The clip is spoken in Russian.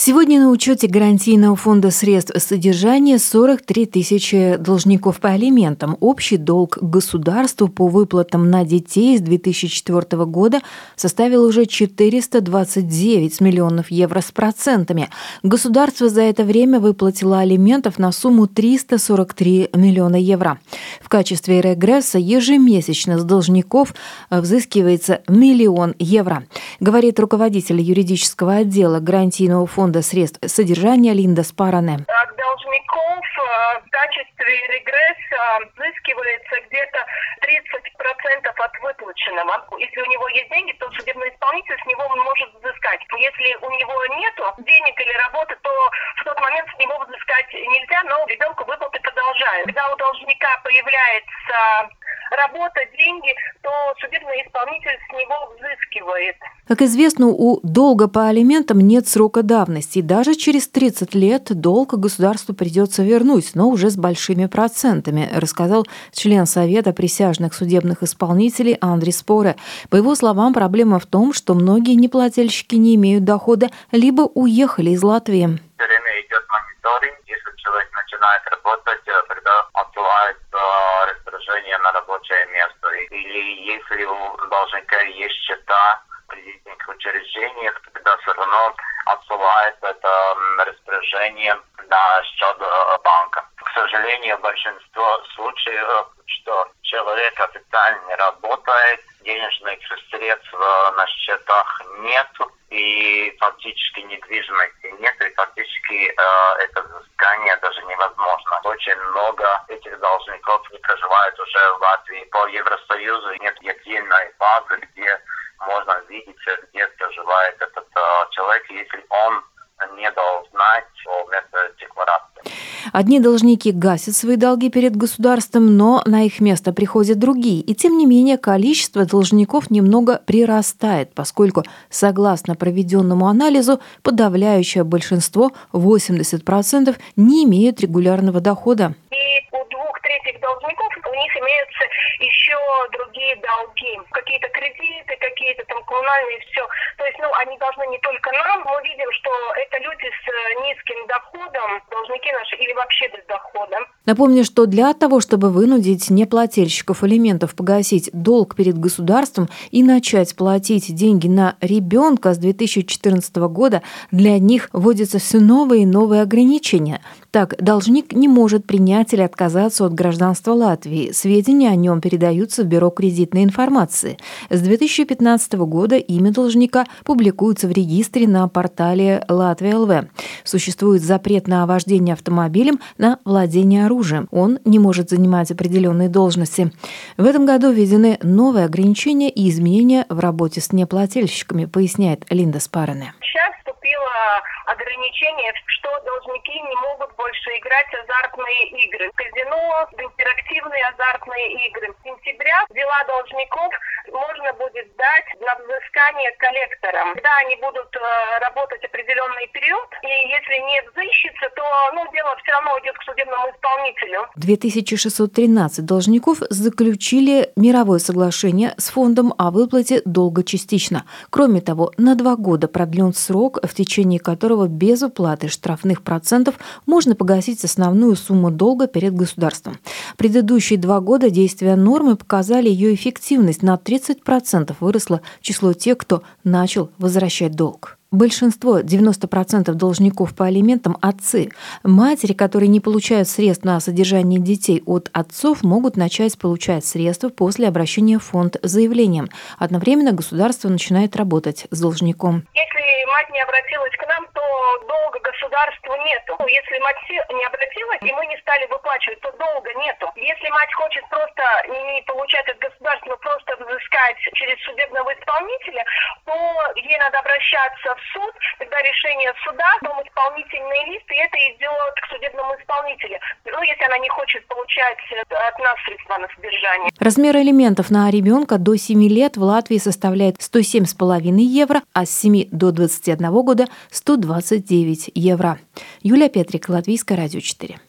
Сегодня на учете гарантийного фонда средств содержания 43 тысячи должников по алиментам. Общий долг государству по выплатам на детей с 2004 года составил уже 429 миллионов евро с процентами. Государство за это время выплатило алиментов на сумму 343 миллиона евро. В качестве регресса ежемесячно с должников взыскивается 1 миллион евро, говорит руководитель юридического отдела гарантийного фонда средств содержания Линда Спарене. От должников в качестве регресса взыскивается где-то 30% от выплаченного. Если у него есть деньги, то судебный исполнитель с него может взыскать. Если у него нету денег или работы, то в тот момент с него взыскать нельзя, но ребенку выплаты продолжают. Когда у должника появляется работа, деньги, то судебный исполнитель с него взыскивает. Как известно, у долга по алиментам нет срока давности. Даже через 30 лет долг государству придется вернуть, но уже с большими процентами, рассказал член Совета присяжных судебных исполнителей Андрей Споре. По его словам, проблема в том, что многие неплательщики не имеют дохода, либо уехали из Латвии. Все время идет мониторинг. Если человек начинает работать, тогда отсылают распоряжение на рабочее место. Или если у должника есть счета в кредитных учреждениях, тогда все равно отсылает это распоряжение на счет банка. К сожалению, большинство случаев, что человек официально не работает, денежных средств на счетах нет, и фактически недвижимости нет, и фактически это взыскание даже невозможно. Очень много этих должников не проживают уже в Латвии. По Евросоюзу нет единой базы, где можно видеть, где проживает этот человек, если он не дал знать о месте декларации. Одни должники гасят свои долги перед государством, но на их место приходят другие. И тем не менее количество должников немного прирастает, поскольку, согласно проведенному анализу, подавляющее большинство, 80%, не имеют регулярного дохода. И у 2/3 должников у них имеются еще другие долги. Какие-то кредиты, какие-то там коммунальные, все. То есть, они должны не только нам. Мы видим, что это люди с низким доходом, должники наши, или вообще без дохода. Напомню, что для того, чтобы вынудить неплательщиков алиментов погасить долг перед государством и начать платить деньги на ребенка с 2014 года, для них вводятся все новые и новые ограничения. Так, должник не может принять или отказаться от гражданства Латвии. Сведения о нем передаются в Бюро кредитной информации. С 2015 года имя должника публикуется в регистре на портале Латвия ЛВ. Существует запрет на вождение автомобилем, на владение оружием. Он не может занимать определенные должности. В этом году введены новые ограничения и изменения в работе с неплательщиками, поясняет Линда Спарене. Сейчас вступило ограничение, что должники не могут больше играть азартные игры. Казино, интерактивные азартные игры. С сентября дела должников можно будет сдать на взыскание коллекторам. Когда они будут работать определенный период, и если не взыщется, то дело все равно идет к судебному исполнителю. 2613 должников заключили мировое соглашение с фондом о выплате долга частично. Кроме того, на 2 года продлен срок, в течение которого без уплаты штрафных процентов можно погасить основную сумму долга перед государством. Предыдущие 2 года действия нормы показали ее эффективность. На 30% выросло число тех, кто начал возвращать долг. Большинство, 90% должников по алиментам – отцы. Матери, которые не получают средств на содержание детей от отцов, могут начать получать средства после обращения в фонд с заявлением. Одновременно государство начинает работать с должником. Если мать не обратилась к нам, то долга государству нету. Если мать не обратилась, и мы не стали выплачивать, то долга нету. Если мать хочет просто не получать от государства, но просто взыскать через судебного исполнителя, то ей надо обращаться в суд, тогда решение суда, потом исполнительный лист, и это идет к судебному исполнителю. Если она не хочет получать от нас средства на содержание. Размер алиментов на ребенка до 7 лет в Латвии составляет 107,5 евро, а с 7 до 21 года – 129 евро. Юлия Петрик, Латвийское радио 4.